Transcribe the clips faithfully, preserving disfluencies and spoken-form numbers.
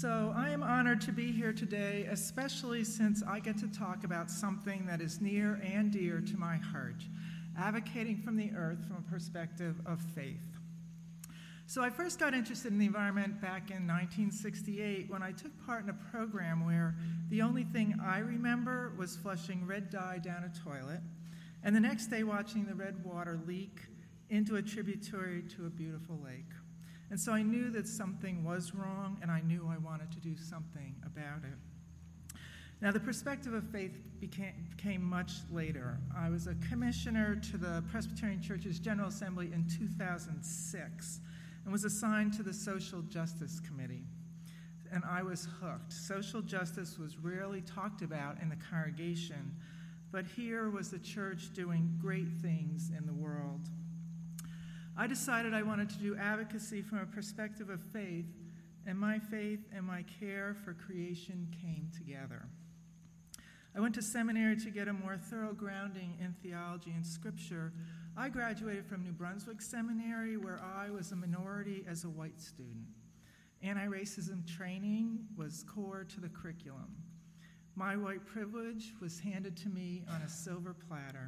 So I am honored to be here today, especially since I get to talk about something that is near and dear to my heart, advocating from the earth from a perspective of faith. So I first got interested in the environment back in nineteen sixty-eight when I took part in a program where the only thing I remember was flushing red dye down a toilet, and the next day watching the red water leak into a tributary to a beautiful lake. And so I knew that something was wrong, and I knew I wanted to do something about it. Now, the perspective of faith became, became much later. I was a commissioner to the Presbyterian Church's General Assembly in two thousand six and was assigned to the Social Justice Committee. And I was hooked. Social justice was rarely talked about in the congregation, but here was the church doing great things in the world. I decided I wanted to do advocacy from a perspective of faith, and my faith and my care for creation came together. I went to seminary to get a more thorough grounding in theology and scripture. I graduated from New Brunswick Seminary, where I was a minority as a white student. Anti-racism training was core to the curriculum. My white privilege was handed to me on a silver platter.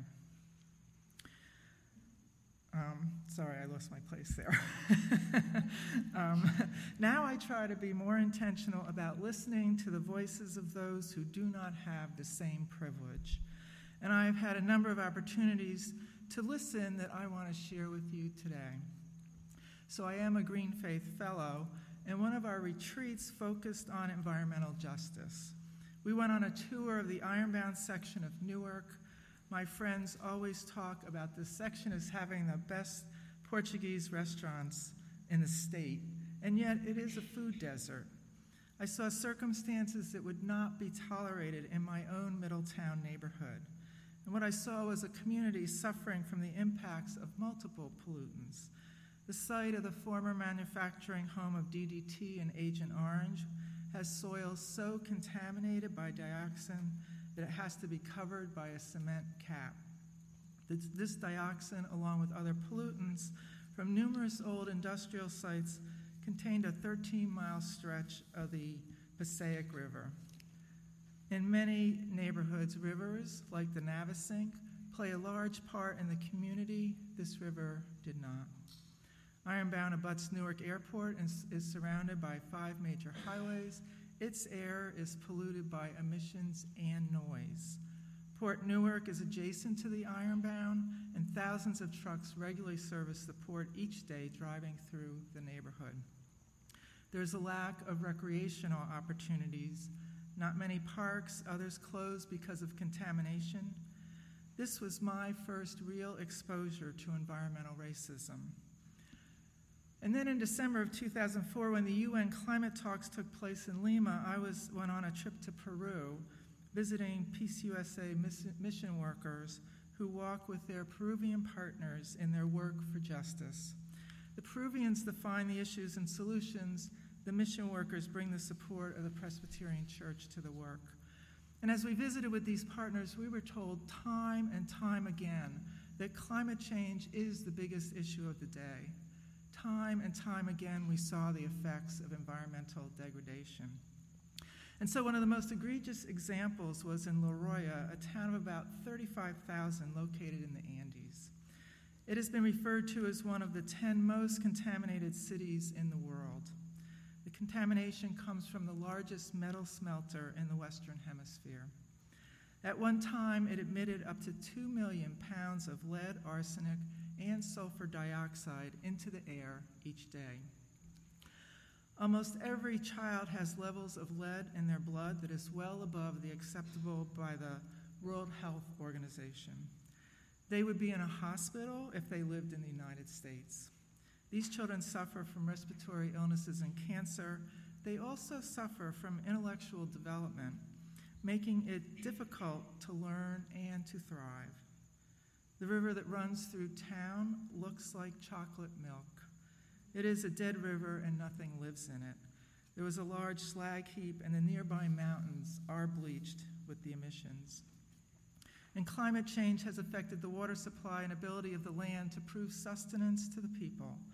Um, sorry, I lost my place there. um, now I try to be more intentional about listening to the voices of those who do not have the same privilege. And I've had a number of opportunities to listen that I want to share with you today. So I am a Green Faith Fellow, and one of our retreats focused on environmental justice. We went on a tour of the Ironbound section of Newark. My friends always talk about this section as having the best Portuguese restaurants in the state, and yet it is a food desert. I saw circumstances that would not be tolerated in my own Middletown neighborhood. And what I saw was a community suffering from the impacts of multiple pollutants. The site of the former manufacturing home of D D T and Agent Orange has soil so contaminated by dioxin that it has to be covered by a cement cap. This, this dioxin, along with other pollutants from numerous old industrial sites, contained a thirteen-mile stretch of the Passaic River. In many neighborhoods, rivers, like the Navesink, play a large part in the community. This river did not. Ironbound abuts Newark Airport and is surrounded by five major highways. Its air is polluted by emissions and noise. Port Newark is adjacent to the Ironbound, and thousands of trucks regularly service the port each day driving through the neighborhood. There's a lack of recreational opportunities. Not many parks, others closed because of contamination. This was my first real exposure to environmental racism. And then in December of two thousand four, when the U N climate talks took place in Lima, I was went on a trip to Peru, visiting Peace U S A mission workers who walk with their Peruvian partners in their work for justice. The Peruvians define the issues and solutions. The mission workers bring the support of the Presbyterian Church to the work. And as we visited with these partners, we were told time and time again that climate change is the biggest issue of the day. Time and time again, we saw the effects of environmental degradation. And so one of the most egregious examples was in La Roya, a town of about thirty-five thousand located in the Andes. It has been referred to as one of the ten most contaminated cities in the world. The contamination comes from the largest metal smelter in the Western Hemisphere. At one time, it emitted up to two million pounds of lead, arsenic, and sulfur dioxide into the air each day. Almost every child has levels of lead in their blood that is well above the acceptable by the World Health Organization. They would be in a hospital if they lived in the United States. These children suffer from respiratory illnesses and cancer. They also suffer from intellectual development, making it difficult to learn and to thrive. The river that runs through town looks like chocolate milk. It is a dead river and nothing lives in it. There was a large slag heap, and the nearby mountains are bleached with the emissions. And climate change has affected the water supply and ability of the land to prove sustenance to the people.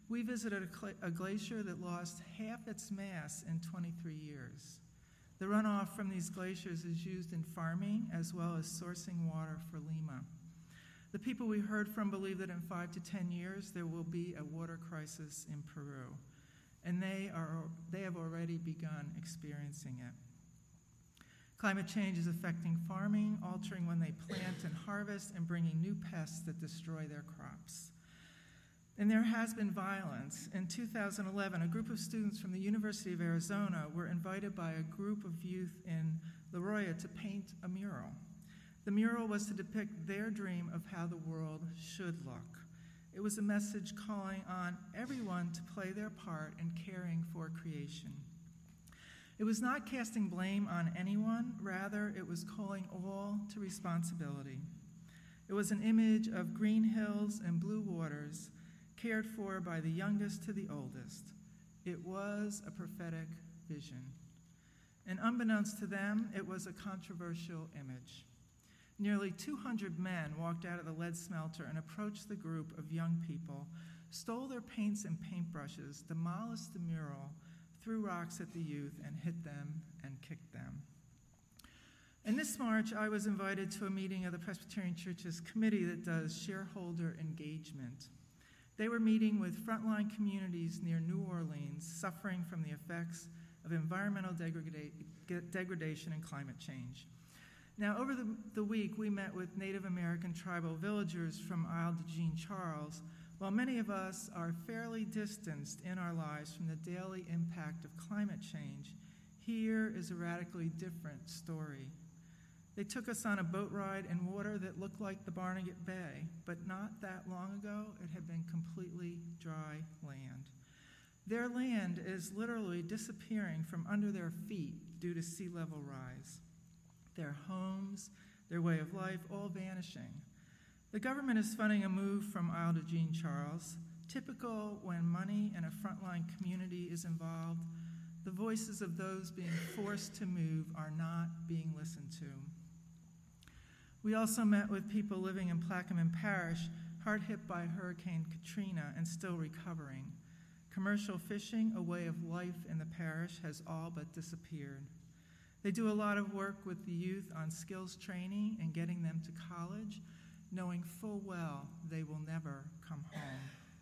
We visited a, cl- a glacier that lost half its mass in twenty-three years. The runoff from these glaciers is used in farming as well as sourcing water for Lima. The people we heard from believe that in five to ten years there will be a water crisis in Peru, and they, are, they have already begun experiencing it. Climate change is affecting farming, altering when they plant and harvest, and bringing new pests that destroy their crops. And there has been violence. In two thousand eleven, a group of students from the University of Arizona were invited by a group of youth in La Jolla to paint a mural. The mural was to depict their dream of how the world should look. It was a message calling on everyone to play their part in caring for creation. It was not casting blame on anyone, rather it was calling all to responsibility. It was an image of green hills and blue waters, cared for by the youngest to the oldest. It was a prophetic vision. And unbeknownst to them, it was a controversial image. Nearly two hundred men walked out of the lead smelter and approached the group of young people, stole their paints and paintbrushes, demolished the mural, threw rocks at the youth, and hit them and kicked them. In this March, I was invited to a meeting of the Presbyterian Church's committee that does shareholder engagement. They were meeting with frontline communities near New Orleans suffering from the effects of environmental degrada- degradation and climate change. Now, over the, the week, we met with Native American tribal villagers from Isle de Jean Charles. While many of us are fairly distanced in our lives from the daily impact of climate change, here is a radically different story. They took us on a boat ride in water that looked like the Barnegat Bay, but not that long ago, it had been completely dry land. Their land is literally disappearing from under their feet due to sea level rise. Their homes, their way of life, all vanishing. The government is funding a move from Isle de Jean Charles. Typical when money and a frontline community is involved, the voices of those being forced to move are not being listened to. We also met with people living in Plaquemine Parish, hard hit by Hurricane Katrina and still recovering. Commercial fishing, a way of life in the parish, has all but disappeared. They do a lot of work with the youth on skills training and getting them to college, knowing full well they will never come home.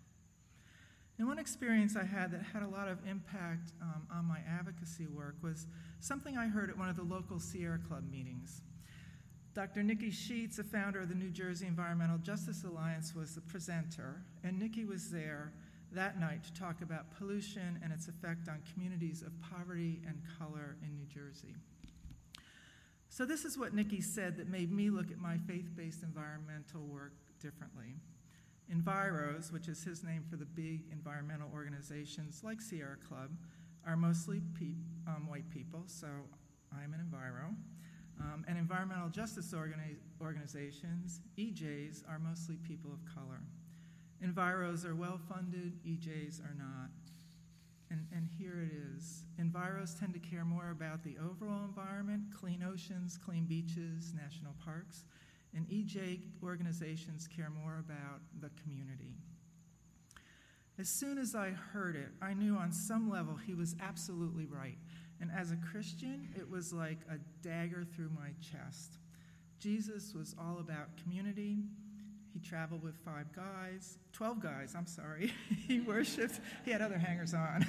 And one experience I had that had a lot of impact um, on my advocacy work was something I heard at one of the local Sierra Club meetings. Doctor Nikki Sheets, the founder of the New Jersey Environmental Justice Alliance, was the presenter, and Nikki was there that night to talk about pollution and its effect on communities of poverty and color in New Jersey. So this is what Nikki said that made me look at my faith-based environmental work differently. Enviros, which is his name for the big environmental organizations like Sierra Club, are mostly pe- um, white people, so I'm an Enviro. Um, and environmental justice organi- organizations, E Js, are mostly people of color. Enviros are well-funded, E Js are not. And, and here it is. Enviros tend to care more about the overall environment, clean oceans, clean beaches, national parks, and E J organizations care more about the community. As soon as I heard it, I knew on some level he was absolutely right. And as a Christian, it was like a dagger through my chest. Jesus was all about community. He traveled with five guys, twelve guys, I'm sorry. He worshiped, he had other hangers on.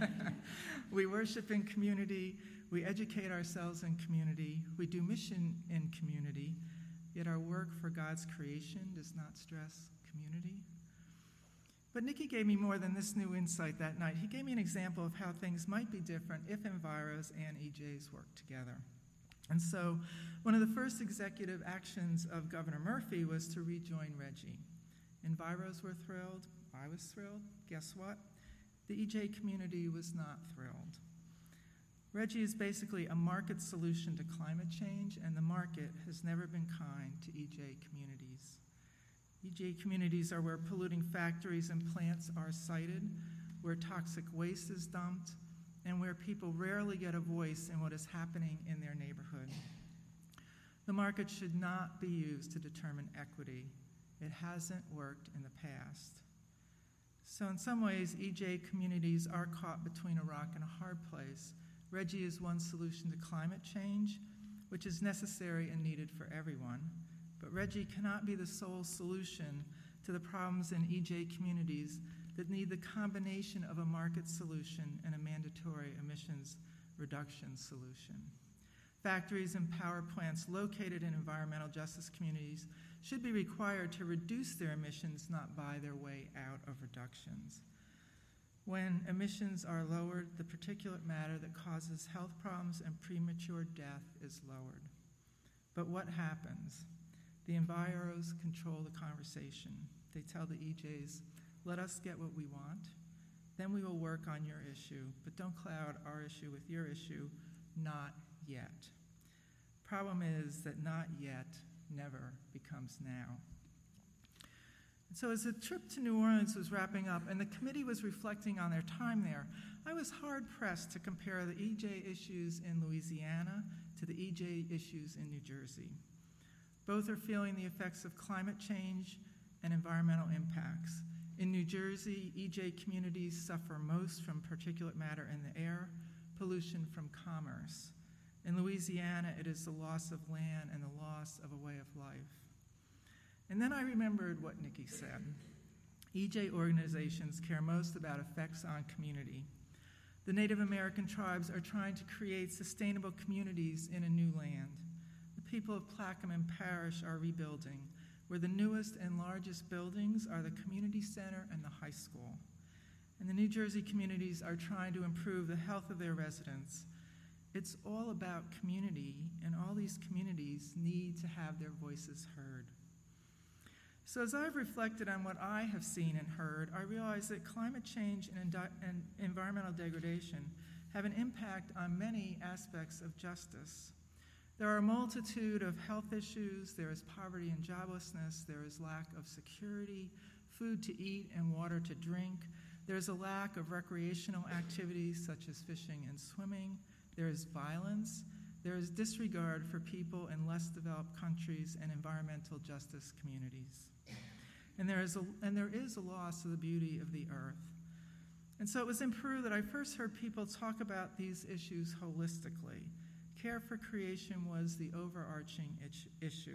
We worship in community, we educate ourselves in community, we do mission in community, yet our work for God's creation does not stress community. But Nikki gave me more than this new insight that night. He gave me an example of how things might be different if Enviros and E Js worked together. And so one of the first executive actions of Governor Murphy was to rejoin Reggie. Enviros were thrilled. I was thrilled. Guess what? The E J community was not thrilled. Reggie is basically a market solution to climate change, and the market has never been kind to E J communities. E J communities are where polluting factories and plants are sited, where toxic waste is dumped, and where people rarely get a voice in what is happening in their neighborhood. The market should not be used to determine equity. It hasn't worked in the past. So in some ways, E J communities are caught between a rock and a hard place. RGGI is one solution to climate change, which is necessary and needed for everyone. But RGGI cannot be the sole solution to the problems in E J communities that need the combination of a market solution and a mandatory emissions reduction solution. Factories and power plants located in environmental justice communities should be required to reduce their emissions, not buy their way out of reductions. When emissions are lowered, the particulate matter that causes health problems and premature death is lowered. But what happens? The enviros control the conversation. They tell the E Js, let us get what we want, then we will work on your issue, but don't cloud our issue with your issue, not yet. Problem is that not yet never becomes now. So as the trip to New Orleans was wrapping up and the committee was reflecting on their time there, I was hard-pressed to compare the E J issues in Louisiana to the E J issues in New Jersey. Both are feeling the effects of climate change and environmental impacts. In New Jersey, E J communities suffer most from particulate matter in the air, pollution from commerce. In Louisiana, it is the loss of land and the loss of a way of life. And then I remembered what Nikki said. E J organizations care most about effects on community. The Native American tribes are trying to create sustainable communities in a new land. The people of Plaquemine Parish are rebuilding, where the newest and largest buildings are the community center and the high school. And the New Jersey communities are trying to improve the health of their residents. It's all about community, and all these communities need to have their voices heard. So as I've reflected on what I have seen and heard, I realize that climate change and, and environmental degradation have an impact on many aspects of justice. There are a multitude of health issues. There is poverty and joblessness. There is lack of security, food to eat and water to drink. There is a lack of recreational activities such as fishing and swimming. There is violence. There is disregard for people in less developed countries and environmental justice communities. And there is a, and there is a loss of the beauty of the earth. And so it was in Peru that I first heard people talk about these issues holistically. Care for creation was the overarching issue.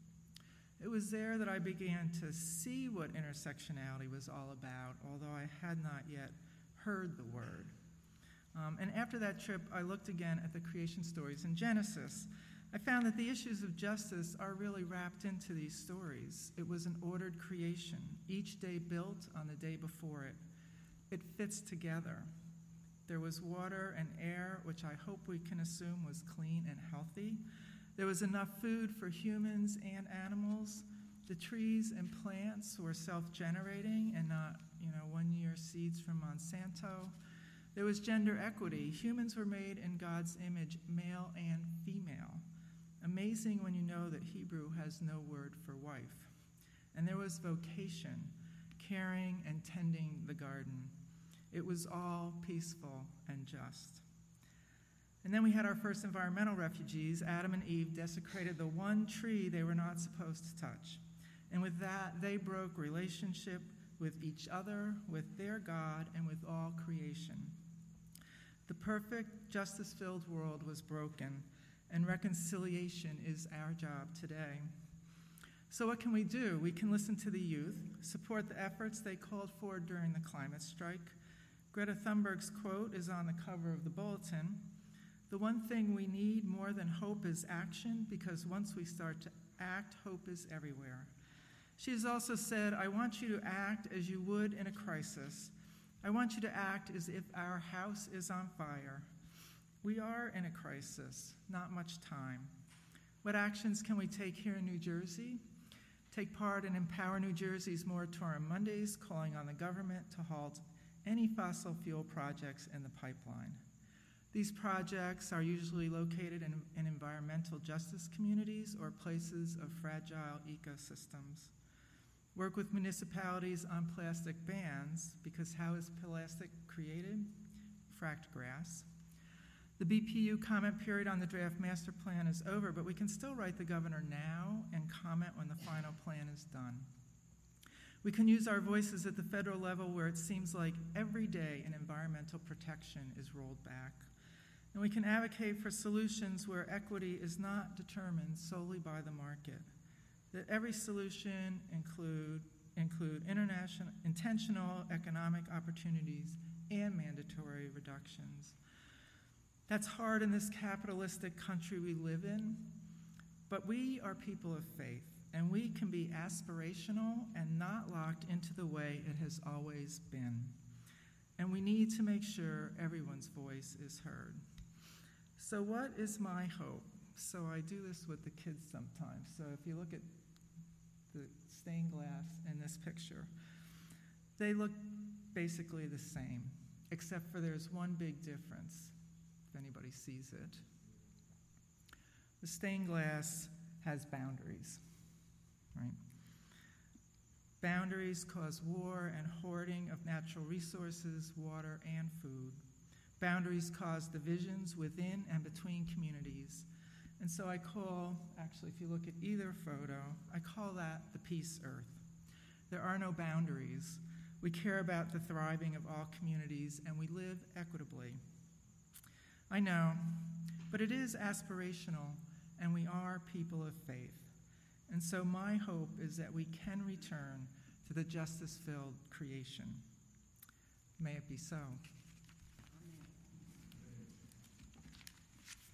It was there that I began to see what intersectionality was all about, although I had not yet heard the word. Um, and after that trip, I looked again at the creation stories in Genesis. I found that the issues of justice are really wrapped into these stories. It was an ordered creation, each day built on the day before it. It fits together. There was water and air, which I hope we can assume was clean and healthy. There was enough food for humans and animals. The trees and plants were self-generating and not, you know, one-year seeds from Monsanto. There was gender equity. Humans were made in God's image, male and female. Amazing when you know that Hebrew has no word for wife. And there was vocation, caring and tending the garden. It was all peaceful and just. And then we had our first environmental refugees. Adam and Eve desecrated the one tree they were not supposed to touch. And with that, they broke relationship with each other, with their God, and with all creation. The perfect, justice-filled world was broken, and reconciliation is our job today. So what can we do? We can listen to the youth, support the efforts they called for during the climate strike. Greta Thunberg's quote is on the cover of the bulletin. The one thing we need more than hope is action, because once we start to act, hope is everywhere. She has also said, I want you to act as you would in a crisis. I want you to act as if our house is on fire. We are in a crisis, not much time. What actions can we take here in New Jersey? Take part in Empower New Jersey's Moratorium Mondays, calling on the government to halt any fossil fuel projects in the pipeline. These projects are usually located in, in environmental justice communities or places of fragile ecosystems. Work with municipalities on plastic bans, because how is plastic created? Fracked grass. The B P U comment period on the draft master plan is over, but we can still write the governor now and comment when the final plan is done. We can use our voices at the federal level where it seems like every day an environmental protection is rolled back. And we can advocate for solutions where equity is not determined solely by the market, that every solution include, include international, intentional economic opportunities and mandatory reductions. That's hard in this capitalistic country we live in, but we are people of faith, and we can be aspirational and not locked into the way it has always been. And we need to make sure everyone's voice is heard. So what is my hope? So I do this with the kids sometimes. So if you look at the stained glass in this picture, they look basically the same, except for there's one big difference, if anybody sees it. The stained glass has boundaries, right? Boundaries cause war and hoarding of natural resources, water, and food. Boundaries cause divisions within and between communities. And so I call, actually, if you look at either photo, I call that the peace earth. There are no boundaries. We care about the thriving of all communities, and we live equitably. I know, but it is aspirational, and we are people of faith. And so my hope is that we can return to the justice-filled creation. May it be so.